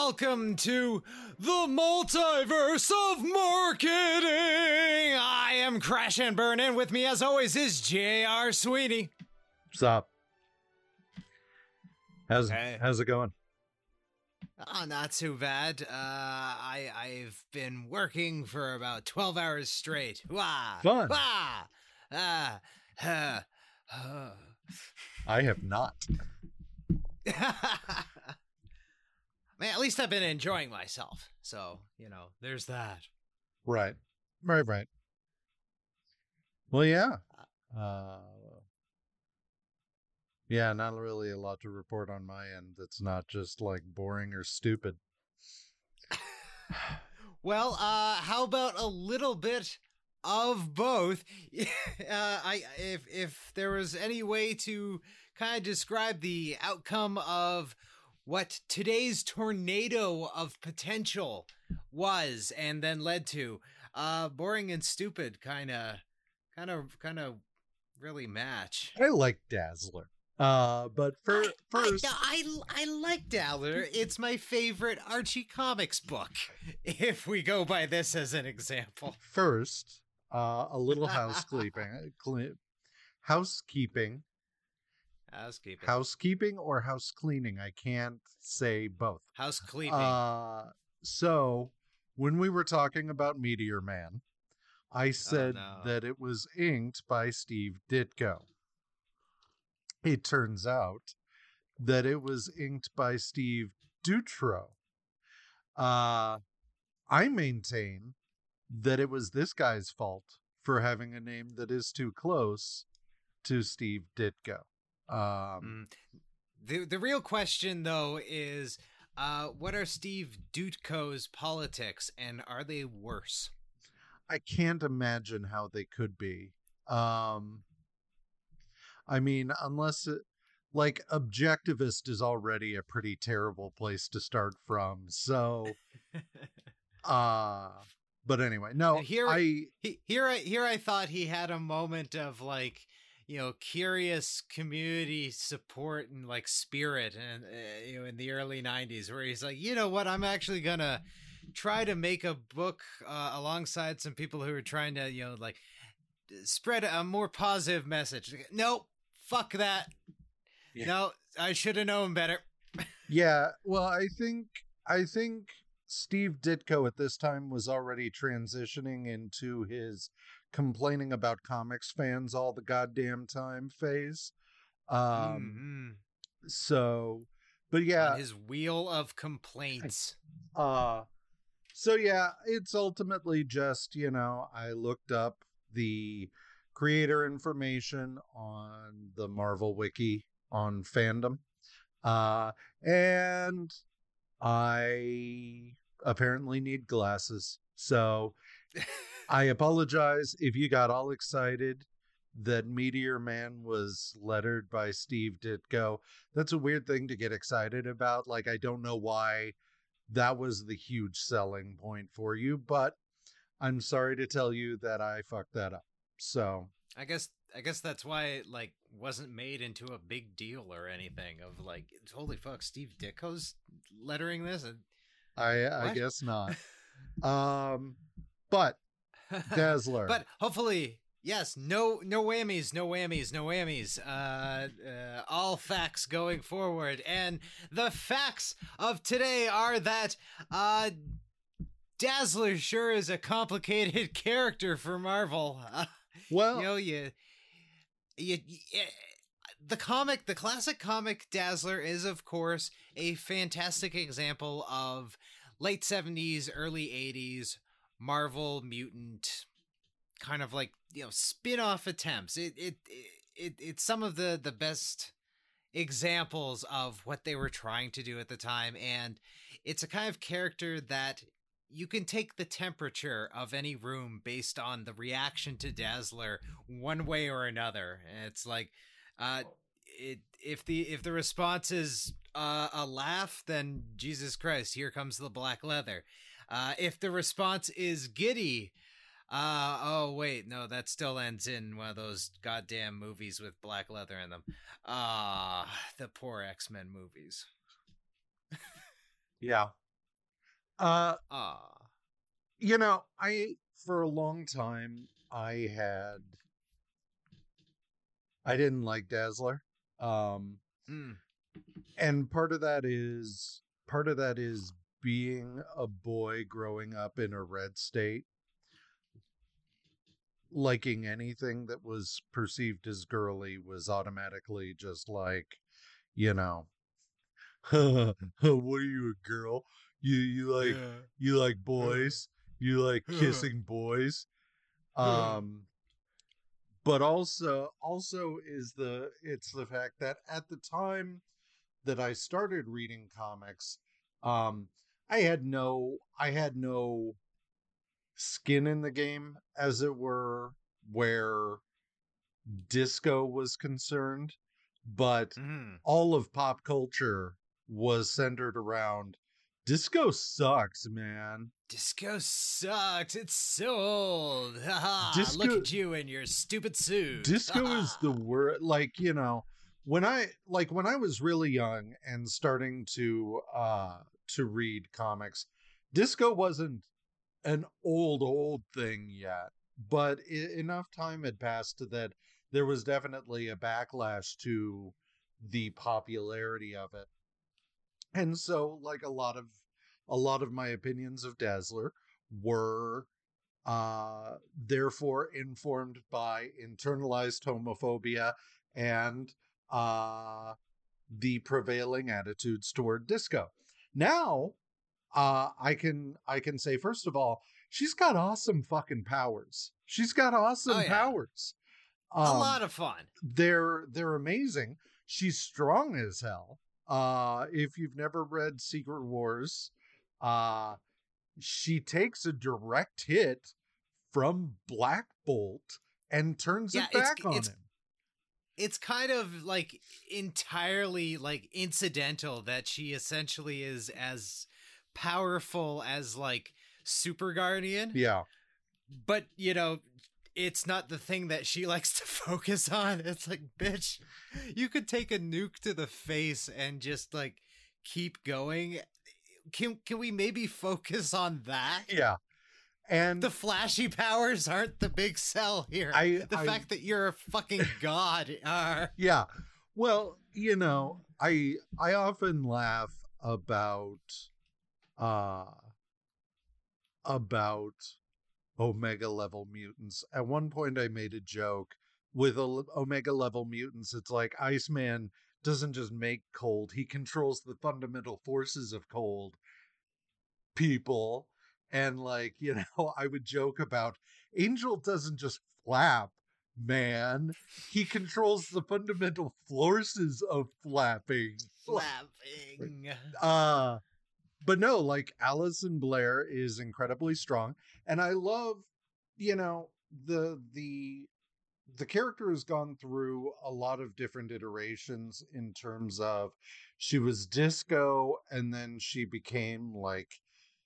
welcome to the multiverse of marketing. I am Crash and Burn, and with me, as always, is J.R. Sweeney. What's up? How's it going? Oh, not too bad. I've been working for about 12 hours straight. Wah! Fun. Wah! I have not. Man, at least I've been enjoying myself. So, there's that. Right. Well, yeah. Yeah, not really a lot to report on my end that's not just like boring or stupid. Well, how about a little bit of both? If there was any way to kind of describe the outcome of what today's tornado of potential was and then led to, boring and stupid kind of really match. I like Dazzler. But first, I like Dazzler. It's my favorite Archie Comics book, if we go by this as an example. First, a little housekeeping. Housekeeping or house cleaning. I can't say both. House cleaning. So when we were talking about Meteor Man, I said that it was inked by Steve Ditko. It turns out that it was inked by Steve Dutro. I maintain that it was this guy's fault for having a name that is too close to Steve Ditko. The real question, though, is what are Steve Ditko's politics, and are they worse? I can't imagine how they could be. I mean, unless like objectivist is already a pretty terrible place to start from. So, but anyway, no, here I thought he had a moment of like, curious community support and like spirit, and in the early 90s, where he's like, you know what, I'm actually gonna try to make a book alongside some people who are trying to, like spread a more positive message. Nope. Fuck that. Yeah. No, I should have known better. Yeah, well, I think Steve Ditko at this time was already transitioning into his complaining about comics fans all the goddamn time phase. So, but yeah. On his wheel of complaints. So yeah, it's ultimately just, I looked up the creator information on the Marvel Wiki on fandom. And I apparently need glasses. So I apologize if you got all excited that Meteor Man was lettered by Steve Ditko. That's a weird thing to get excited about. Like, I don't know why that was the huge selling point for you, but I'm sorry to tell you that I fucked that up. So I guess that's why it like wasn't made into a big deal or anything of like, holy fuck, Steve Ditko's lettering this. I guess not. But Dazzler. But hopefully, yes, no whammies. All facts going forward, and the facts of today are that Dazzler sure is a complicated character for Marvel. Well, the classic comic Dazzler is, of course, a fantastic example of late 70s, early 80s Marvel mutant kind of like, spin-off attempts. It's some of the best examples of what they were trying to do at the time, and it's a kind of character that you can take the temperature of any room based on the reaction to Dazzler one way or another. And it's like, if the response is a laugh, then Jesus Christ, here comes the black leather. If the response is giddy, oh wait, no, that still ends in one of those goddamn movies with black leather in them. The poor X-Men movies. Yeah. Ah. For a long time I didn't like Dazzler. Mm. And part of that is being a boy growing up in a red state, liking anything that was perceived as girly was automatically just like, you know, what are you, a girl? You like boys? You like kissing boys? But also it's the fact that at the time that I started reading comics, um, I had no skin in the game, as it were, where disco was concerned, but all of pop culture was centered around disco sucks, man. Disco sucks. It's so old. Look at you in your stupid suit. Disco is the word. When I was really young and starting to read comics, disco wasn't an old thing yet, but enough time had passed that there was definitely a backlash to the popularity of it. And so, like, a lot of my opinions of Dazzler were therefore informed by internalized homophobia and the prevailing attitudes toward disco. Now, I can say, first of all, she's got awesome fucking powers. She's got awesome powers. A lot of fun. They're amazing. She's strong as hell. If you've never read Secret Wars, she takes a direct hit from Black Bolt and turns it back on him. It's kind of like entirely like incidental that she essentially is as powerful as like Super Guardian. Yeah. But, it's not the thing that she likes to focus on. It's like, bitch, you could take a nuke to the face and just like keep going. Can we maybe focus on that? Yeah. And the flashy powers aren't the big sell here. The fact that you're a fucking god are. Yeah. Well, I often laugh about Omega level mutants. At one point I made a joke with Omega level mutants. It's like Iceman doesn't just make cold, he controls the fundamental forces of cold, people. And like, I would joke about Angel doesn't just flap, man. He controls the fundamental forces of flapping. But no, like, Allison Blair is incredibly strong, and I love, the character has gone through a lot of different iterations in terms of she was disco, and then she became like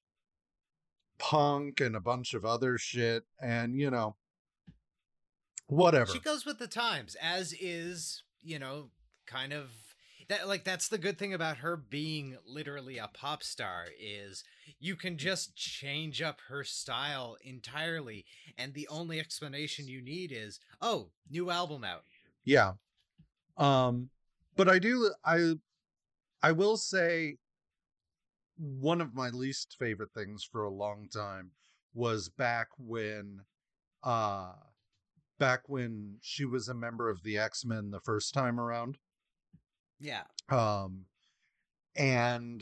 punk and a bunch of other shit, and whatever. She goes with the times, as is, kind of that's the good thing about her being literally a pop star, is you can just change up her style entirely, and the only explanation you need is, oh, new album out. Yeah. But I will say one of my least favorite things for a long time was back when she was a member of the X-Men the first time around. Yeah. And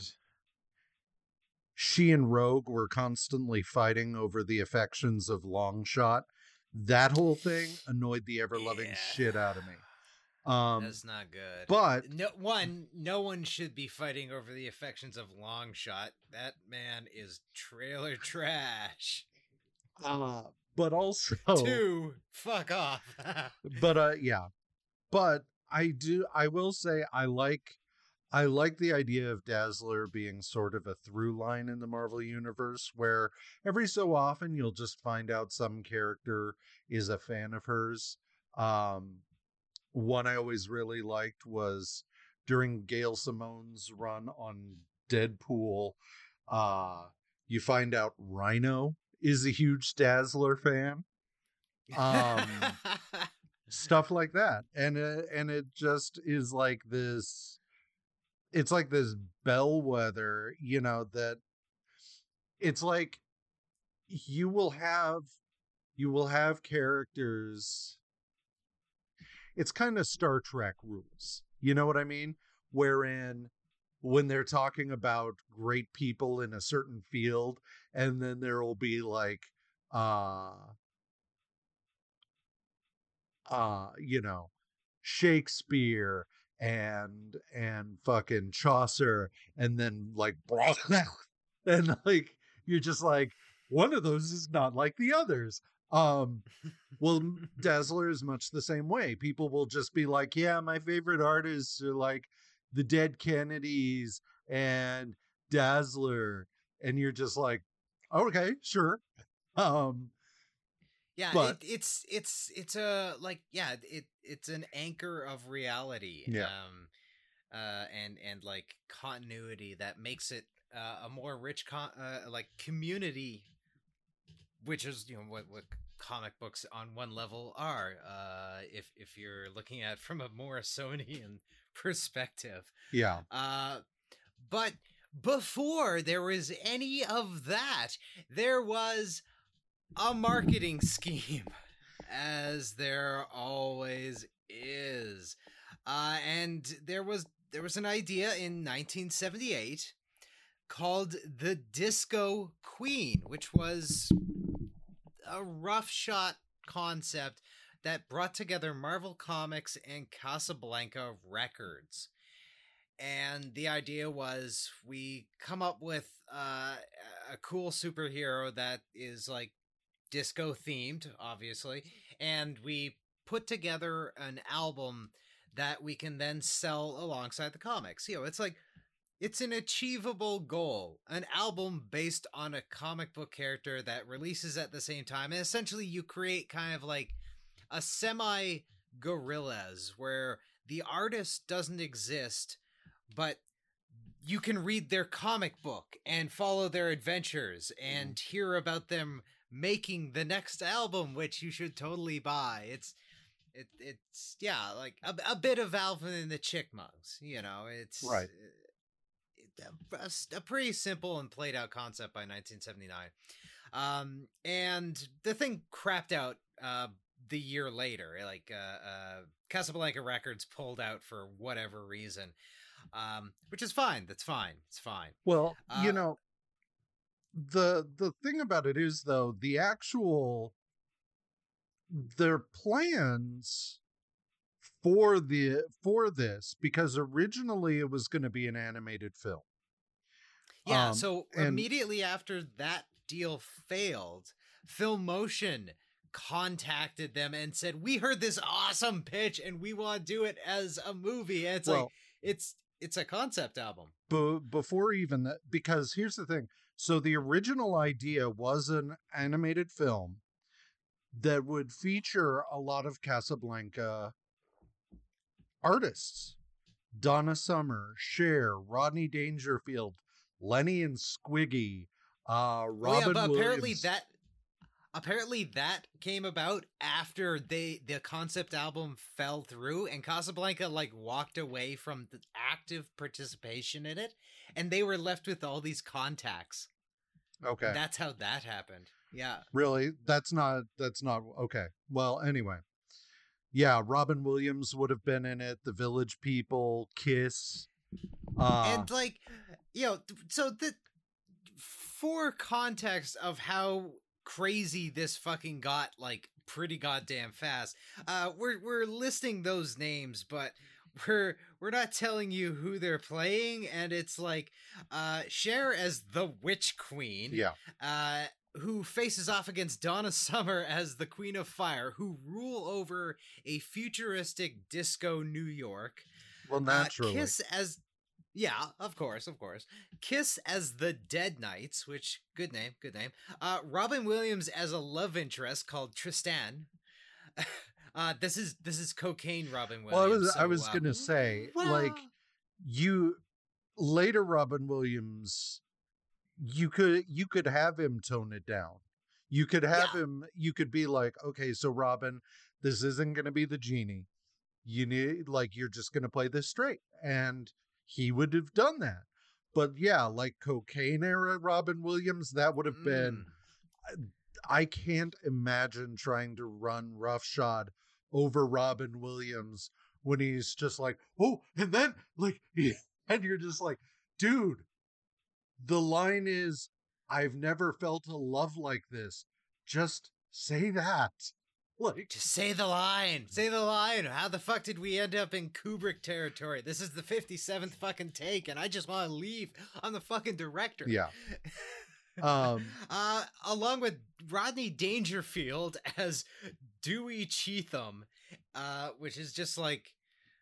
she and Rogue were constantly fighting over the affections of Longshot. That whole thing annoyed the ever-loving shit out of me. That's not good. But no one should be fighting over the affections of Longshot. That man is trailer trash. But also 2, fuck off. But yeah. But I will say I like the idea of Dazzler being sort of a through line in the Marvel Universe, where every so often you'll just find out some character is a fan of hers. One I always really liked was during Gail Simone's run on Deadpool. You find out Rhino is a huge Dazzler fan. Stuff like that. And it just is like this, it's like this bellwether, you know, that it's like you will have characters. It's kind of Star Trek rules. You know what I mean? Wherein when they're talking about great people in a certain field, and then there will be like you know, Shakespeare and fucking Chaucer, and then like and like you're just like, one of those is not like the others. Well, Dazzler is much the same way. People will just be like, yeah, my favorite artists are like the Dead Kennedys and Dazzler, and you're just like, okay, sure. Yeah, but it's a like, yeah, it's an anchor of reality. Yeah. And like continuity that makes it a more rich like community, which is, you know, what comic books on one level are, if you're looking at it from a Morrisonian perspective. Yeah. But before there was any of that, there was a marketing scheme, as there always is. And there was an idea in 1978 called the Disco Queen, which was a rough shot concept that brought together Marvel Comics and Casablanca Records. And the idea was, we come up with a cool superhero that is like disco themed, obviously, and we put together an album that we can then sell alongside the comics. You know, it's like, it's an achievable goal, an album based on a comic book character that releases at the same time. And essentially you create kind of like a semi Gorillaz, where the artist doesn't exist, but you can read their comic book and follow their adventures and hear about them making the next album, which you should totally buy. It's yeah, like a bit of Alvin and the Chipmunks, you know. It's right. A pretty simple and played out concept by 1979. And the thing crapped out the year later. Like Casablanca Records pulled out for whatever reason, which is fine. That's fine. It's fine. Well, you know, the thing about it is, though, their plans for this, because originally it was going to be an animated film. Yeah, so immediately after that deal failed, FilmMotion contacted them and said, we heard this awesome pitch and we want to do it as a movie. And it's like, it's a concept album. Before even that, because here's the thing. So the original idea was an animated film that would feature a lot of Casablanca artists. Donna Summer, Cher, Rodney Dangerfield, Lenny and Squiggy, Robin but Williams. Apparently that came about after the concept album fell through, and Casablanca like walked away from the active participation in it, and they were left with all these contacts. Okay. And that's how that happened. Yeah. Really? That's not okay. Well, anyway. Yeah, Robin Williams would have been in it, The Village People, Kiss. And like, you know, so for context of how crazy this fucking got, like pretty goddamn fast, we're listing those names, but we're not telling you who they're playing. And it's like Cher as the Witch Queen, who faces off against Donna Summer as the Queen of Fire, who rule over a futuristic disco New York. Well, naturally. Kiss as, yeah, of course. Kiss as the Dead Knights, which, good name. Robin Williams as a love interest called Tristan. This is cocaine Robin Williams. Well, I was gonna say, like, later Robin Williams you could have him tone it down. You could have him, you could be like, okay, so Robin, this isn't going to be the genie. You need, like, you're just going to play this straight. And he would have done that. But yeah, like cocaine era Robin Williams, that would have been, I can't imagine trying to run roughshod over Robin Williams when he's just like, oh, and then like, and you're just like, dude, the line is, I've never felt a love like this. Just say that. Like, just say the line. Say the line. How the fuck did we end up in Kubrick territory? This is the 57th fucking take, and I just want to leave. I'm the fucking director. Yeah. Along with Rodney Dangerfield as Dewey Cheatham, which is just like,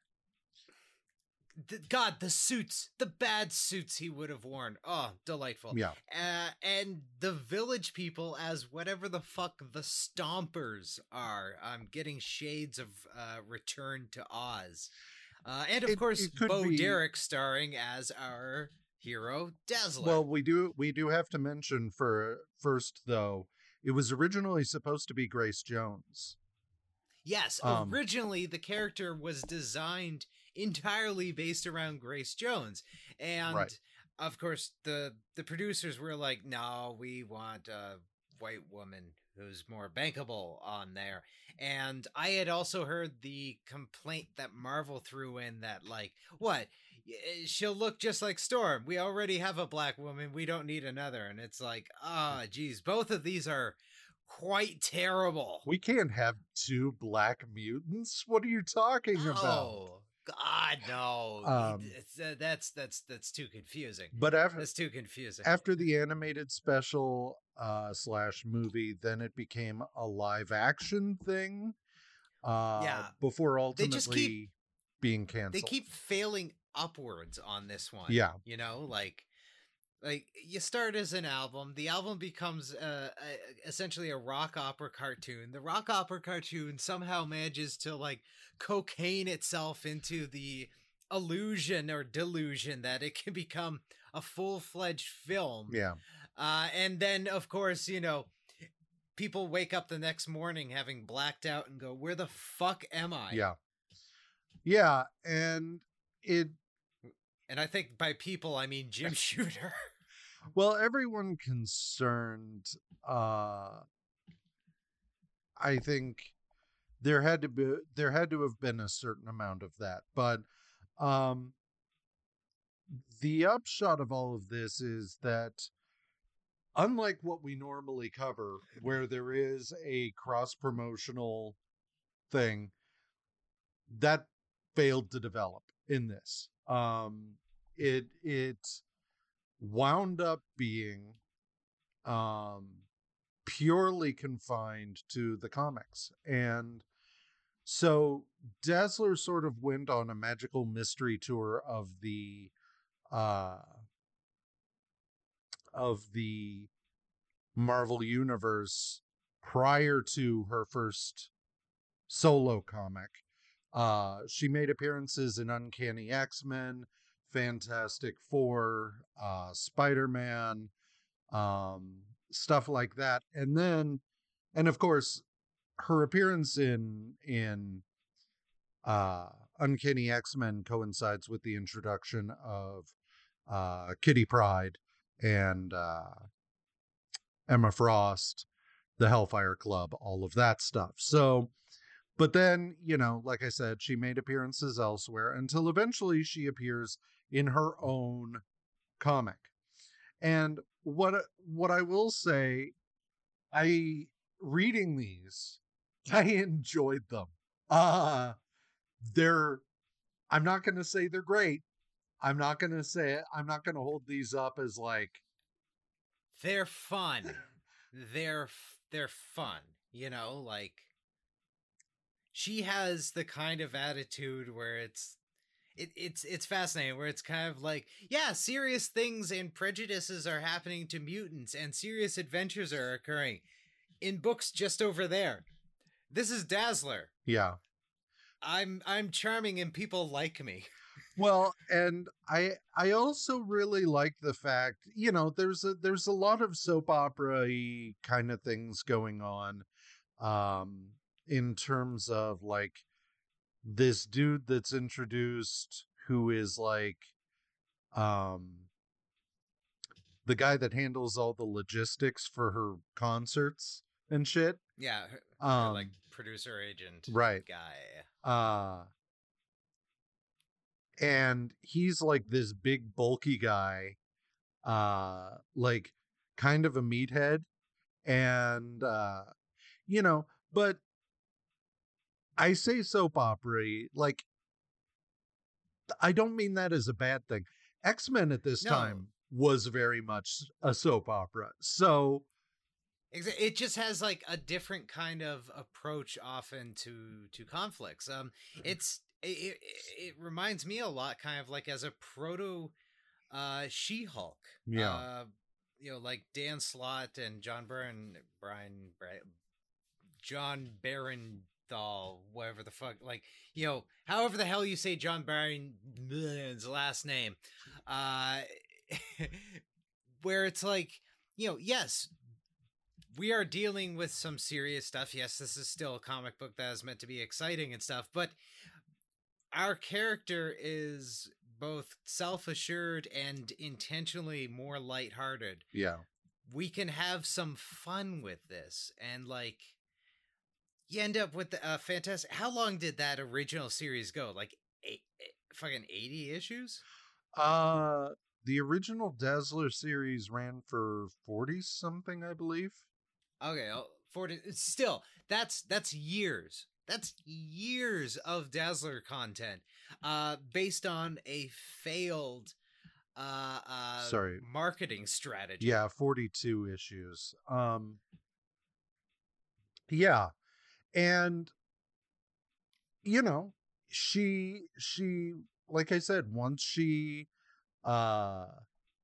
God, the suits, the bad suits he would have worn. Oh, delightful. Yeah. And the village people as whatever the fuck the Stompers are. I'm getting shades of Return to Oz. And of course, Bo Derek starring as our hero, Dazzler. Well, we do have to mention first, though, it was originally supposed to be Grace Jones. Yes, originally the character was designed entirely based around Grace Jones, and of course the producers were like, no, we want a white woman who's more bankable on there. And I had also heard the complaint that Marvel threw in that, like, what, she'll look just like Storm, we already have a black woman, we don't need another. And it's like, geez, both of these are quite terrible. We can't have two black mutants. What are you talking about? God, no. That's too confusing. But that's too confusing. After the animated special / movie, then it became a live action thing. Before ultimately being canceled. They keep failing upwards on this one. Yeah. You know, like you start as an album, the album becomes essentially a rock opera cartoon. The rock opera cartoon somehow manages to like cocaine itself into the illusion or delusion that it can become a full-fledged film. Yeah. And then of course, you know, people wake up the next morning having blacked out and go, where the fuck am I? Yeah. Yeah. And I think by people, I mean Jim Shooter. Well, everyone concerned, I think there had to have been a certain amount of that. But the upshot of all of this is that, unlike what we normally cover, where there is a cross-promotional thing, that failed to develop in this. It wound up being purely confined to the comics. And so Dazzler sort of went on a magical mystery tour of the Marvel Universe prior to her first solo comic. She made appearances in Uncanny X-Men, Fantastic Four, Spider-Man, stuff like that. And of course, her appearance in Uncanny X-Men coincides with the introduction of Kitty Pryde and Emma Frost, the Hellfire Club, all of that stuff. So, but then, you know, like I said, she made appearances elsewhere until eventually she appears in her own comic. And what I will say, reading these, I enjoyed them. I'm not going to say they're great. I'm not going to hold these up as like, they're fun. They're fun, you know, like she has the kind of attitude where it's fascinating, where it's kind of like, yeah, serious things and prejudices are happening to mutants and serious adventures are occurring in books just over there. This is Dazzler. Yeah. I'm charming and people like me. Well, and I also really like the fact, there's a lot of soap opera-y kind of things going on, in terms of like this dude that's introduced who is like um the guy that handles all the logistics for her concerts and shit. Yeah, her like Um producer agent right. guy. Uh and he's like this big bulky guy, like kind of a meathead, and you know but I say soap opera, like I don't mean that as a bad thing. X-Men at this No, time was very much a soap opera, so it just has like a different kind of approach often to conflicts. It reminds me a lot, kind of like as a proto She-Hulk. yeah. Like Dan Slott and John Barenthal, whatever the fuck, like, however the hell you say John Baren's last name, uh, where it's like, yes, we are dealing with some serious stuff. Yes, this is still a comic book that is meant to be exciting and stuff, but our character is both self-assured and intentionally more lighthearted. Yeah. We can have some fun with this, and like you end up with the fantastic. How long did that original series go? Like fucking 80 issues? uh the original Dazzler series ran for 40 something, I believe. Okay, 40. Still, that's years. That's years of Dazzler content, based on a failed Sorry. marketing strategy. Yeah, 42 issues. Yeah. And you know, she like I said, uh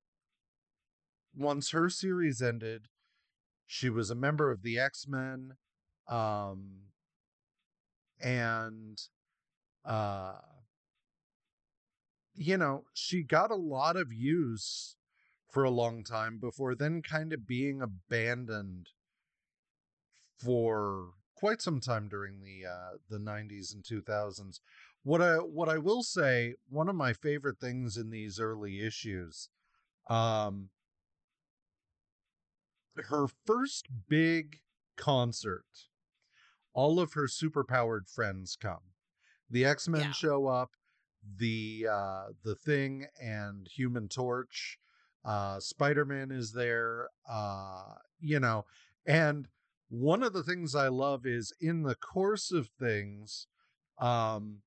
once her series ended, she was a member of the X-Men, um and uh she got a lot of use for a long time before then kind of being abandoned for quite some time during the 90s and 2000s. What I will say, one of my favorite things in these early issues, um her first big concert, all of her superpowered friends come. The X-Men Yeah. show up, the Thing and Human Torch, Spider-Man is there, and one of the things I love is in the course of things, um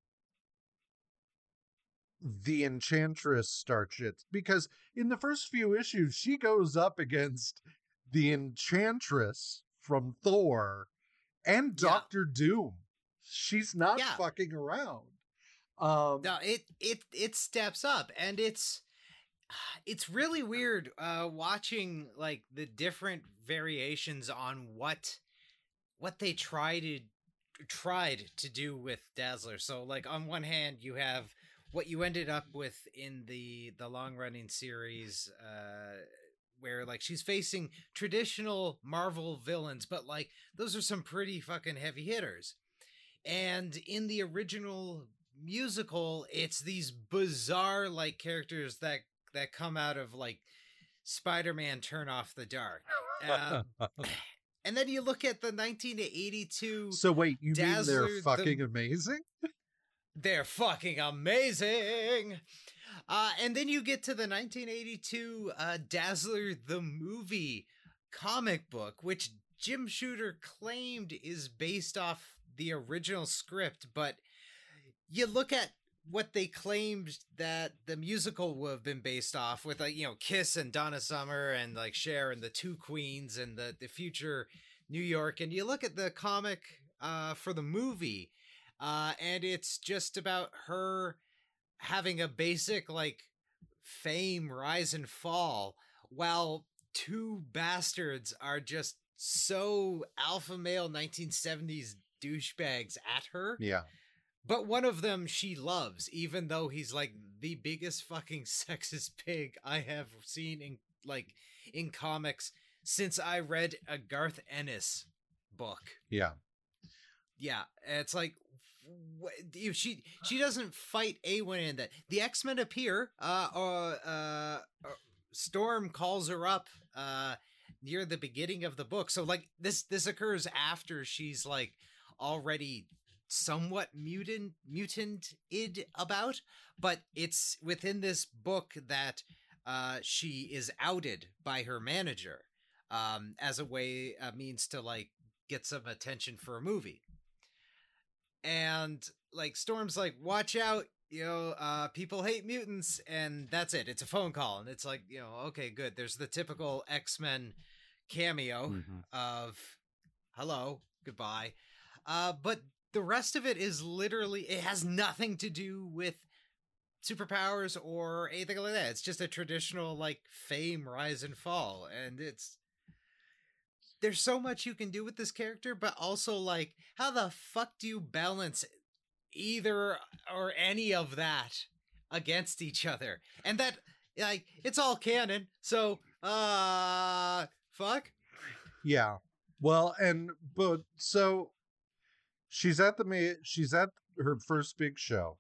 the Enchantress starts shit, because in the first few issues she goes up against the Enchantress from Thor and Yeah. Doctor Doom. She's not Yeah. fucking around. No, it steps up, and it's really weird watching like the different variations on what they tried to do with Dazzler. So like on one hand you have what you ended up with in the long running series, where like she's facing traditional Marvel villains, but like those are some pretty fucking heavy hitters. And in the original musical, it's these bizarre like characters that come out of like Spider-Man Turn Off the Dark. And then you look at the 1982 So wait, you Dazzler, mean they're fucking amazing? they're fucking amazing. And then you get to the 1982 Dazzler the movie comic book, which Jim Shooter claimed is based off the original script, but you look at what they claimed that the musical would have been based off, with like Kiss and Donna Summer and like Cher and the two queens and the future New York, and you look at the comic for the movie, and it's just about her having a basic like fame rise and fall, while two bastards are just so alpha male 1970s douchebags at her. Yeah. But one of them she loves, even though he's like the biggest fucking sexist pig I have seen in comics since I read a Garth Ennis book. Yeah. Yeah, it's like she doesn't fight Awen in that. The X-Men appear. Storm calls her up near the beginning of the book. So like this occurs after she's like already somewhat mutant-id about, but it's within this book that she is outed by her manager as a means to like get some attention for a movie. And like Storm's like, watch out, people hate mutants, and that's it. It's a phone call, and it's like, okay, good. There's the typical X-Men cameo of hello, goodbye. But the rest of it is literally, it has nothing to do with superpowers or anything like that. It's just a traditional like fame rise and fall, and there's so much you can do with this character, but also like, how the fuck do you balance either or any of that against each other? And that, like, it's all canon, so fuck. Yeah. Well, but so she's at her first big show.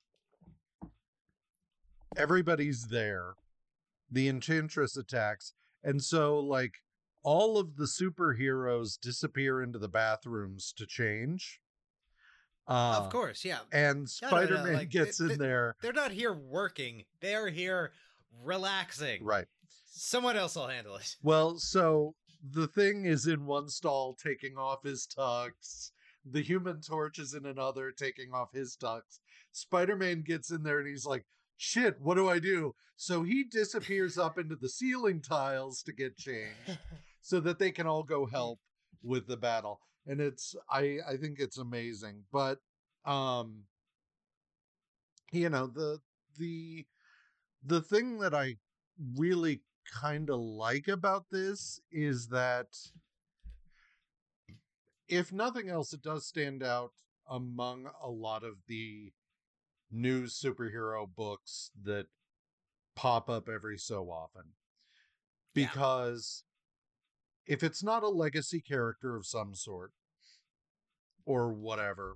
Everybody's there. The Enchantress attacks, and so like all of the superheroes disappear into the bathrooms to change. Of course, yeah. And Spider-Man like, gets in there. They're not here working. They're here relaxing. Right. Someone else will handle it. Well, so the Thing is in one stall taking off his tux. The Human Torch is in another taking off his tux. Spider-Man gets in there and he's like, shit, what do I do? So he disappears up into the ceiling tiles to get changed so that they can all go help with the battle. And I think it's amazing. But, the thing that I really kind of like about this is that if nothing else, it does stand out among a lot of the new superhero books that pop up every so often. Because if it's not a legacy character of some sort or whatever,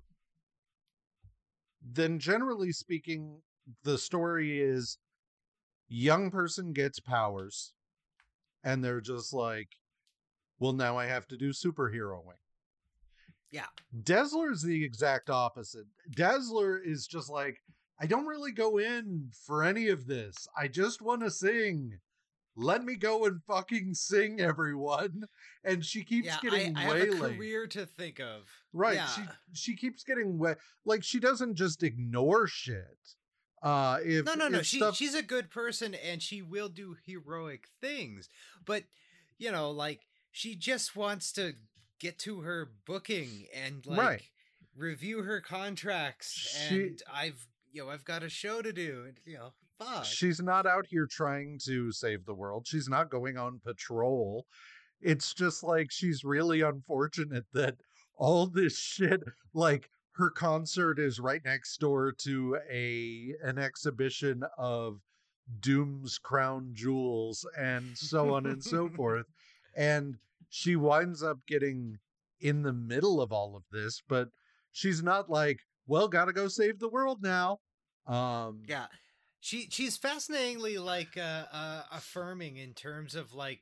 then generally speaking, the story is young person gets powers and they're just like, well, now I have to do superheroing. Yeah. Dazzler is the exact opposite. Dazzler is just like, I don't really go in for any of this. I just want to sing. Let me go and fucking sing, everyone. And she keeps getting waylaid. I have a career to think of. Right. Yeah. She keeps getting like, she doesn't just ignore shit. No. She's a good person and she will do heroic things. But, like, she just wants to get to her booking and like review her contracts. And I've got a show to do. And, fuck. She's not out here trying to save the world. She's not going on patrol. It's just like, she's really unfortunate that all this shit, like, her concert is right next door to an exhibition of Doom's crown jewels and so on and so forth. And she winds up getting in the middle of all of this, but she's not like, well, gotta go save the world now. Yeah. She's fascinatingly like affirming in terms of like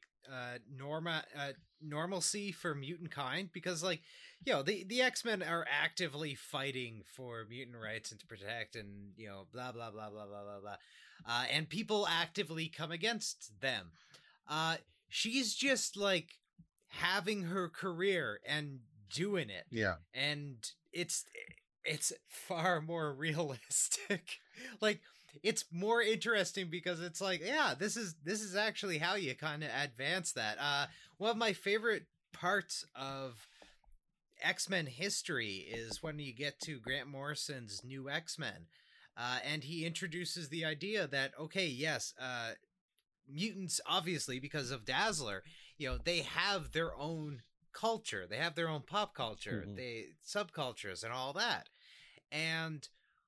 normalcy for mutant kind, because like the X-Men are actively fighting for mutant rights and to protect and blah blah blah blah blah blah blah, and people actively come against them. She's just like having her career and doing it. Yeah, and it's far more realistic. Like, it's more interesting because it's like, yeah, this is actually how you kind of advance that. One of my favorite parts of X-Men history is when you get to Grant Morrison's New X-Men, and he introduces the idea that, okay, yes, mutants, obviously, because of Dazzler, they have their own culture, they have their own pop culture, subcultures and all that. And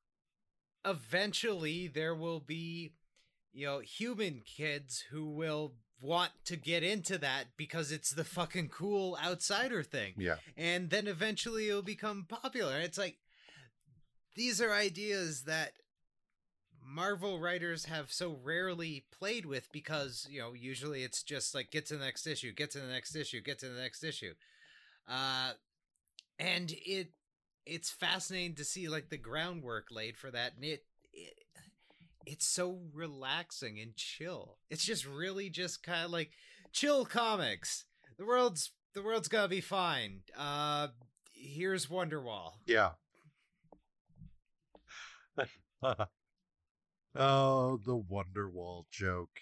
eventually there will be, human kids who will want to get into that because it's the fucking cool outsider thing. Yeah. And then eventually it'll become popular. It's like, these are ideas that Marvel writers have so rarely played with because, usually it's just like, get to the next issue, get to the next issue, get to the next issue. And it's fascinating to see like the groundwork laid for that. And it's so relaxing and chill. It's just really just kind of like chill comics. The world's gonna be fine. Here's Wonderwall. Yeah. Oh, the Wonderwall joke.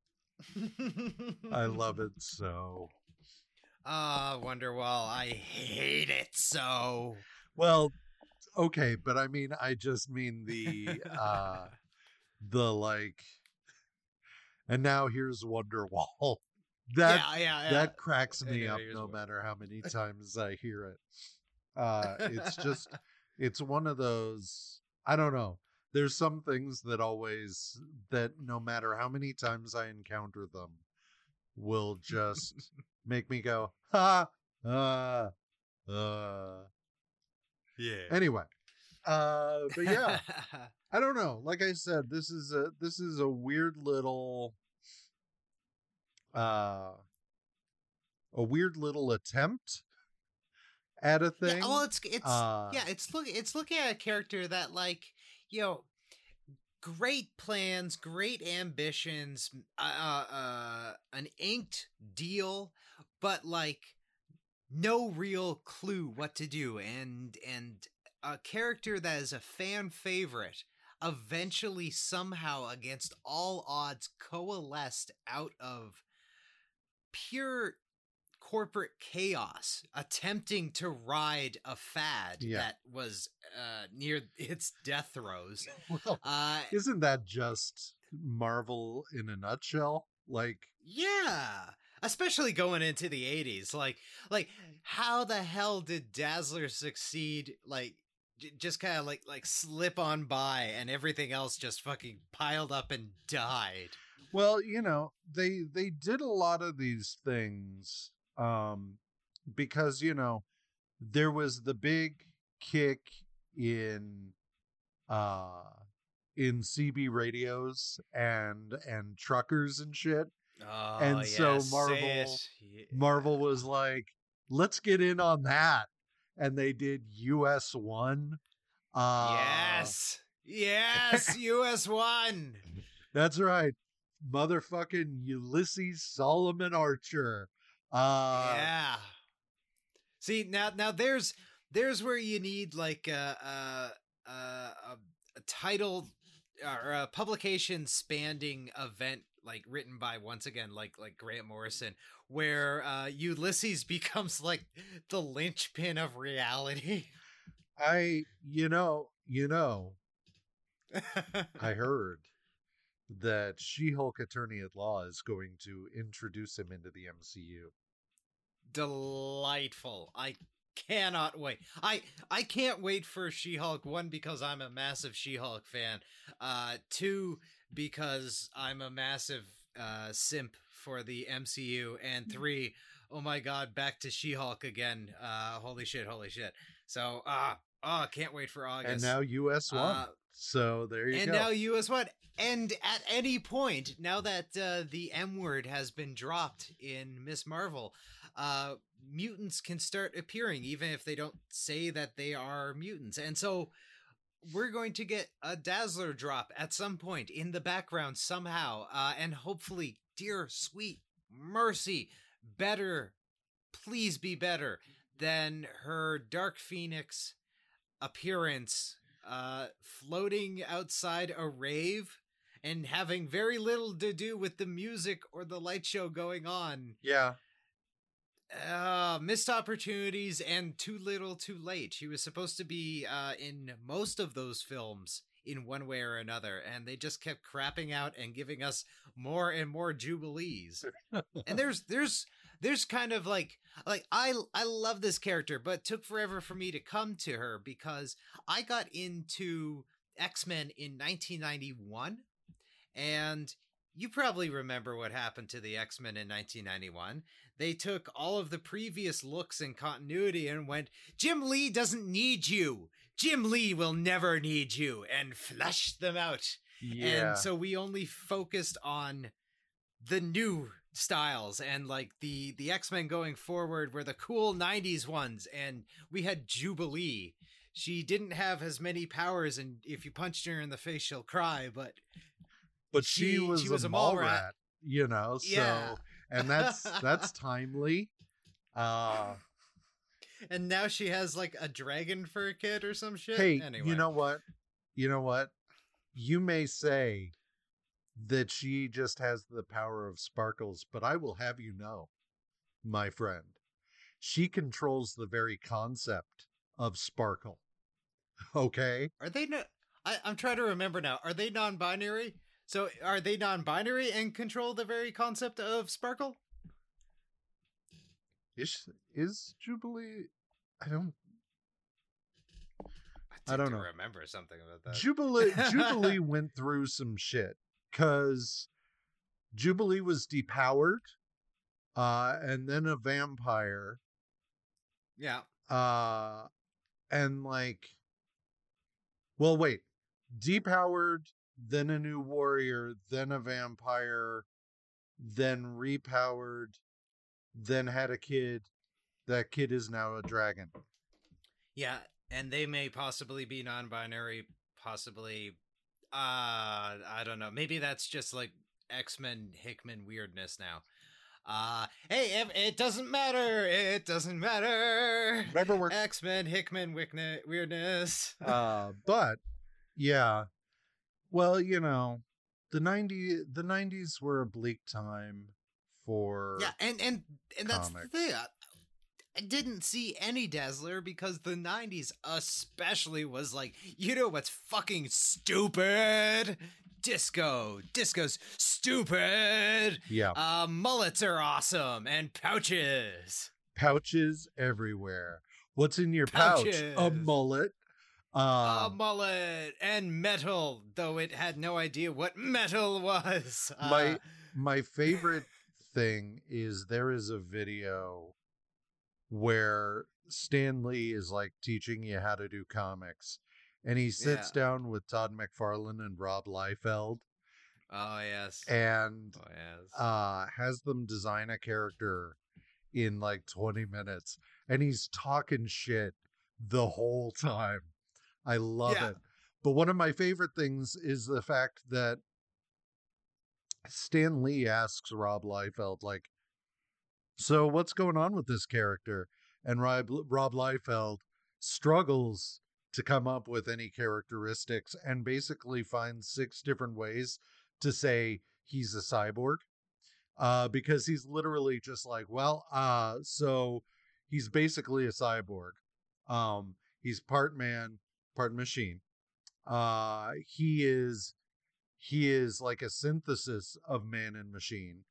I love it so. Wonderwall, I hate it so. Well, okay, but I mean, I just mean the like, and now here's Wonderwall. That cracks me up no matter how many times I hear it. It's just, it's one of those, I don't know. There's some things that no matter how many times I encounter them, will just make me go, ha, yeah. Anyway, but yeah, I don't know. Like I said, this is a weird little, attempt at a thing. Yeah, well, it's looking at a character that, like, great plans, great ambitions, an inked deal, but like no real clue what to do, and a character that is a fan favorite eventually somehow against all odds coalesced out of pure corporate chaos, attempting to ride a fad that was near its death throes. Well, isn't that just Marvel in a nutshell? Like, yeah, especially going into the 80s. Like how the hell did Dazzler succeed? Like, just kind of like slip on by, and everything else just fucking piled up and died. Well, they did a lot of these things. Because, there was the big kick in CB radios and truckers and shit. Oh, and so Marvel was like, let's get in on that. And they did US1. Yes, US1. That's right. Motherfucking Ulysses Solomon Archer. Yeah. See, now there's where you need like a title or a publication spanning event, like written by, once again, like Grant Morrison, where Ulysses becomes like the linchpin of reality. I heard that She-Hulk Attorney at Law is going to introduce him into the MCU. Delightful. I cannot wait. I can't wait for She-Hulk, 1, because I'm a massive She-Hulk fan, 2, because I'm a massive simp for the MCU, and 3, oh my god, back to She-Hulk again. Holy shit. So can't wait for August. And now US1. So there you go. And now US1. And at any point, now that the M word has been dropped in Miss Marvel, mutants can start appearing, even if they don't say that they are mutants. And so we're going to get a Dazzler drop at some point in the background somehow. And hopefully, dear sweet mercy, better, please be better than her Dark Phoenix appearance, floating outside a rave and having very little to do with the music or the light show going on. Yeah. Missed opportunities and too little too late. She was supposed to be in most of those films in one way or another, and they just kept crapping out and giving us more and more Jubilees. And there's kind of like I love this character, but it took forever for me to come to her, because I got into X-Men in 1991, and you probably remember what happened to the X-Men in 1991. They took all of the previous looks and continuity and went, Jim Lee doesn't need you. Jim Lee will never need you, and flushed them out. Yeah. And so we only focused on the new styles, and like the X-Men going forward were the cool 90s ones, and we had Jubilee. She didn't have as many powers, and if you punched her in the face she'll cry, but she was a mall rat, you know. So yeah. And that's timely. And now she has like a dragon fur kit or some shit. Hey, anyway. You know what you may say that she just has the power of sparkles, but I will have you know, my friend, she controls the very concept of sparkle. Okay? Are they not? I'm trying to remember now. Are they non-binary? So are they non-binary and control the very concept of sparkle? Is Jubilee? I don't know. Remember something about that. Jubilee went through some shit because Jubilee was depowered, and then a vampire. Yeah. And like, well, wait, depowered, then a new warrior, then a vampire, then repowered, then had a kid. That kid is now a dragon. Yeah, and they may possibly be non-binary, possibly, I don't know. Maybe that's just like X-Men Hickman weirdness now. Hey, it doesn't matter. It doesn't matter. Whatever works. X-Men Hickman weirdness. But yeah, well, you know, the 90s were a bleak time for and that's the thing. I didn't see any Dazzler because the 90s especially was like, you know what's fucking stupid? Disco. Disco's stupid. Yeah. Mullets are awesome, and pouches. Pouches everywhere. What's in your pouch? A mullet. A mullet and metal, though it had no idea what metal was. My favorite thing is there is a video where Stan Lee is like teaching you how to do comics, and he sits down with Todd McFarlane and Rob Liefeld. Oh yes. And has them design a character in like 20 minutes, and he's talking shit the whole time. I love it. But one of my favorite things is the fact that Stan Lee asks Rob Liefeld, like, so what's going on with this character? And Rob Liefeld struggles to come up with any characteristics and basically finds 6 different ways to say he's a cyborg. Because he's literally just like, well, so he's basically a cyborg. He's part man, part machine. He is like a synthesis of man and machine.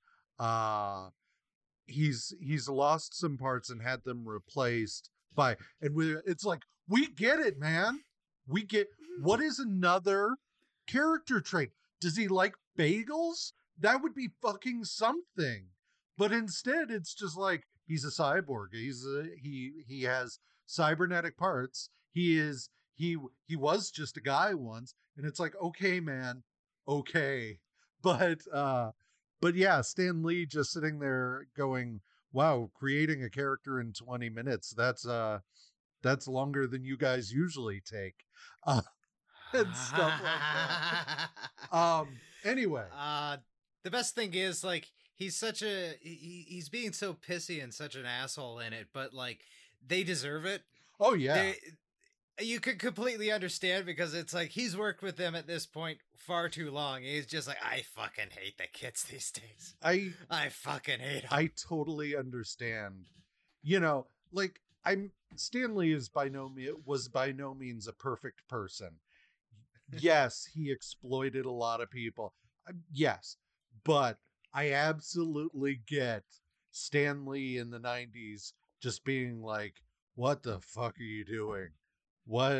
He's lost some parts and had them replaced by, and it's like, we get it, man. We get, what is another character trait? Does he like bagels? That would be fucking something. But instead, it's just like, he's a cyborg. He has cybernetic parts. He was just a guy once, and it's like, okay, man, okay. But yeah, Stan Lee just sitting there going, wow, creating a character in 20 minutes, that's longer than you guys usually take. And stuff like that. Anyway. The best thing is, like, he's being so pissy and such an asshole in it, but like, they deserve it. Oh yeah. You could completely understand, because it's like, he's worked with them at this point far too long. He's just like, I fucking hate the kids these days. I fucking hate them. I totally understand. You know, like, Stan Lee was by no means a perfect person. Yes, he exploited a lot of people. Yes, but I absolutely get Stan Lee in the 90s just being like, what the fuck are you doing? What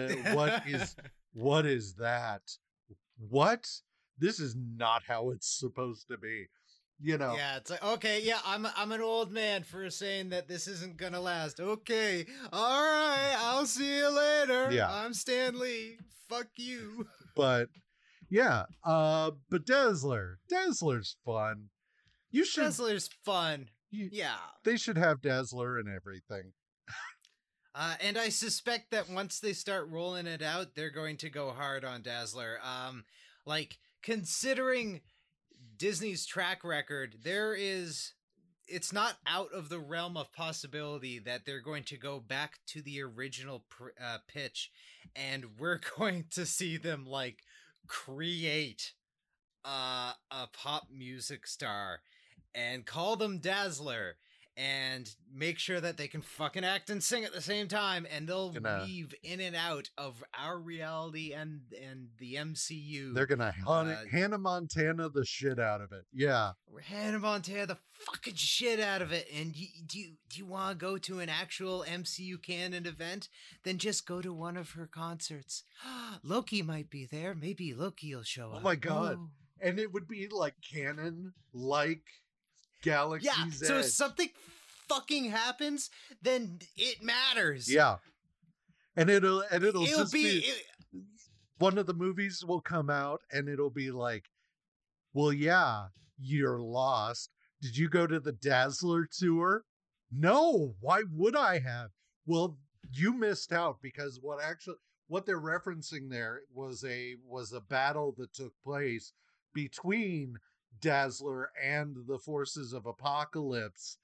is that? What? This is not how it's supposed to be. Yeah, it's like, okay, yeah, I'm an old man for saying that this isn't gonna last. Okay, all right, I'll see you later. Yeah. I'm Stan Lee. Fuck you. But yeah, but Dazzler's fun. Dazzler's fun. Yeah. They should have Dazzler and everything. And I suspect that once they start rolling it out, they're going to go hard on Dazzler. Like, considering Disney's track record, it's not out of the realm of possibility that they're going to go back to the original pitch, and we're going to see them, like, create a pop music star and call them Dazzler and make sure that they can fucking act and sing at the same time, and they'll weave in and out of our reality and the MCU. They're gonna Hannah Montana the shit out of it. Yeah, we're Hannah Montana the fucking shit out of it. And do you want to go to an actual MCU canon event? Then just go to one of her concerts. Loki might be there. Maybe Loki will show up. Oh my god! Oh. And it would be like canon, like Galaxy's Edge. So if something fucking happens, then it matters. Yeah. And it'll just be one of the movies will come out and it'll be like, well, yeah, you're lost. Did you go to the Dazzler tour? No, why would I have? Well, you missed out, because what they're referencing there was a battle that took place between Dazzler and the forces of Apocalypse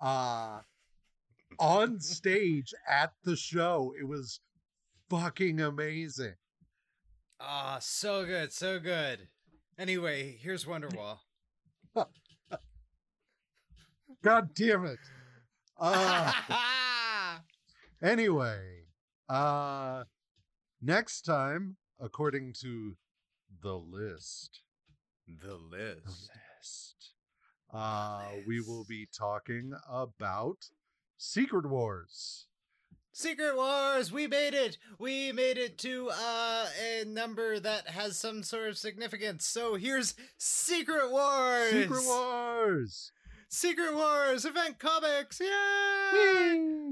on stage at the show. It was fucking amazing. So good. Anyway, here's Wonderwall. God damn it. Anyway, next time, according to the list, we will be talking about Secret Wars. Secret Wars! We made it! We made it to a number that has some sort of significance. So here's Secret Wars! Secret Wars! Secret Wars! Event Comics! Yay!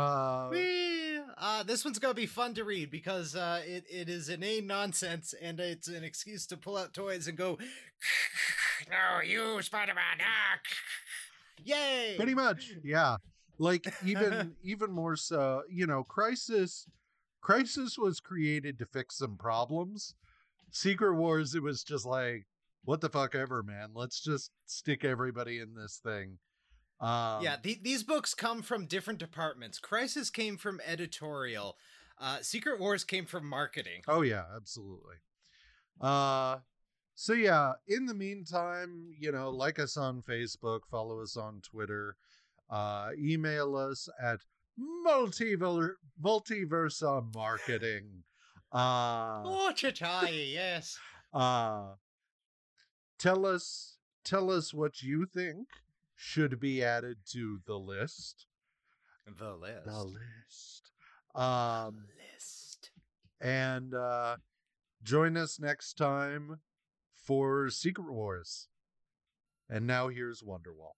This one's gonna be fun to read because it is inane nonsense, and it's an excuse to pull out toys and go, no, you, Spider-Man! Yay! Pretty much, yeah. Like, even more so, Crisis was created to fix some problems. Secret Wars, it was just like, what the fuck ever, man. Let's just stick everybody in this thing. These books come from different departments. Crisis came from editorial. Secret Wars came from marketing. Oh, yeah, absolutely. So, yeah, in the meantime, like us on Facebook, follow us on Twitter. Email us at Multiversa Marketing. Yes. Tell us what you think should be added to the list. The list. And join us next time for Secret Wars. And now here's Wonderwall.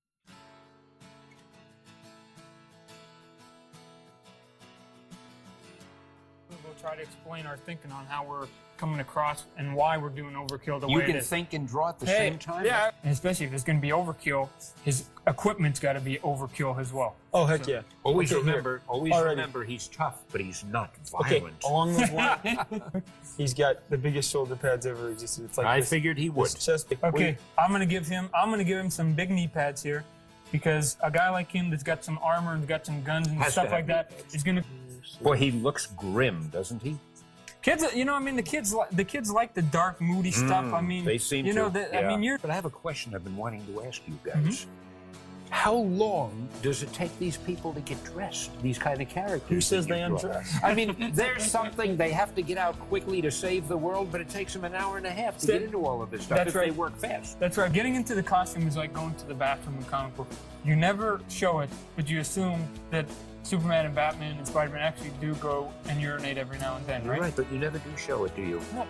We'll try to explain our thinking on how we're coming across and why we're doing overkill the way it is. You can think and draw at the same time? Yeah, and especially if it's going to be overkill, his equipment's got to be overkill as well. Oh, heck yeah. Always remember he's tough, but he's not violent. Okay, along those lines, he's got the biggest shoulder pads ever existed. It's like I figured he would. Okay, I'm going to give him some big knee pads here, because a guy like him that's got some armor and got some guns and stuff like that is going to... Boy, he looks grim, doesn't he? Kids, the kids like the dark, moody stuff. I mean, they seem But I have a question I've been wanting to ask you guys. How long does it take these people to get dressed? These kind of characters. Who says they undress? I mean, there's something they have to get out quickly to save the world, but it takes them an hour and a half to get into all of this stuff. That's right. They work fast. That's right. Getting into the costume is like going to the bathroom in comic book. You never show it, but you assume that Superman and Batman and Spider-Man actually do go and urinate every now and then, right? Right, but you never do show it, do you? No.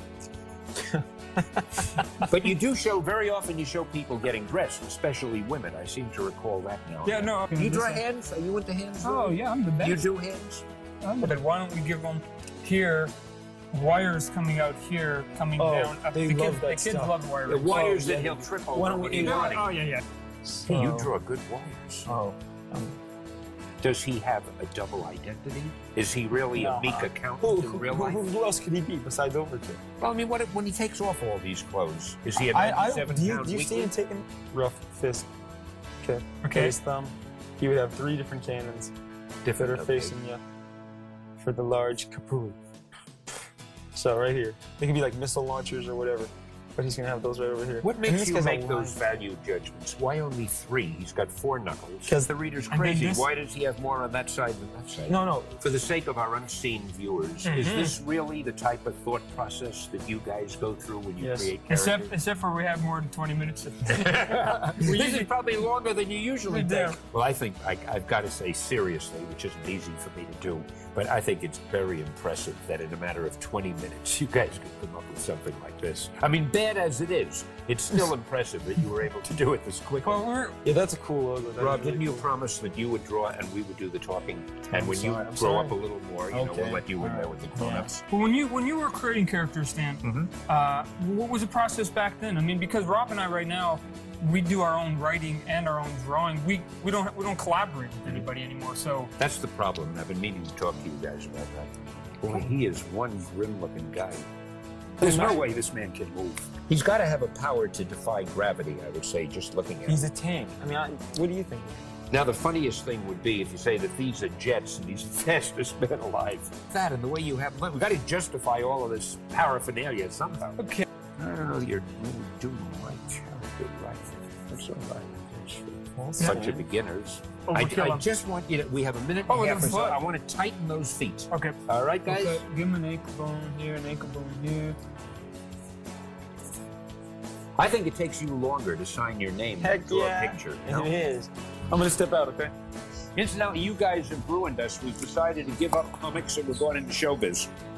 But you do show, very often you show people getting dressed, especially women. I seem to recall that now. Yeah, no. Do you draw hands? Are you into hands? Oh, yeah, I'm the best. You do hands? But why don't we give them here, wires coming out here, coming down. They love that the kids love wires. The wires that he'll trip over. Why don't we Oh, yeah. Hey, you draw good wires. Oh. Does he have a double identity? Is he really a meek accountant in real life? Who else could he be besides Overkill? Well, I mean, when he takes off all these clothes, is he a 97-pound Do you see him taking rough fist? Okay. His thumb. He would have 3 different cannons that are facing you for the large kaput. So right here, they can be like missile launchers or whatever. But he's gonna have those right over here. What makes you make those value judgments? Why only 3? He's got 4 knuckles. Because the reader's crazy. Why does he have more on that side than that side? No. For the sake of our unseen viewers, is this really the type of thought process that you guys go through when you create characters? Except for we have more than 20 minutes. This is probably longer than you usually do. Well, I think I've got to say seriously, which isn't easy for me to do, but I think it's very impressive that in a matter of 20 minutes, you guys could come up with something like this. I mean, bad as it is, it's still impressive that you were able to do it this quickly. Yeah, that's a cool logo. Rob, didn't you promise that you would draw and we would do the talking? And when you grow up a little more, you know, we'll let you in there with the grown-ups. Well, when you were creating characters, Stan, what was the process back then? I mean, because Rob and I right now, we do our own writing and our own drawing. We don't collaborate with anybody anymore. So that's the problem. I've been meaning to talk to you guys about that. Boy, he is one grim-looking guy. There's no way this man can move. He's got to have a power to defy gravity, I would say, just looking at him. He's a tank. I mean, what do you think? Now, the funniest thing would be if you say that these are jets and he's the fastest man alive. That and the way you have... We've got to justify all of this paraphernalia somehow. Okay. I don't know that you're really doing the right character right. That's all right. Bunch of beginners. I just want you to... We have a minute and a half, so I want to tighten those feet. Okay. All right, guys? Okay. Give him an ankle bone here, an ankle bone here. I think it takes you longer to sign your name than draw a picture. It is. I'm going to step out, okay? Incidentally, you guys have ruined us. We've decided to give up comics and we're going into showbiz.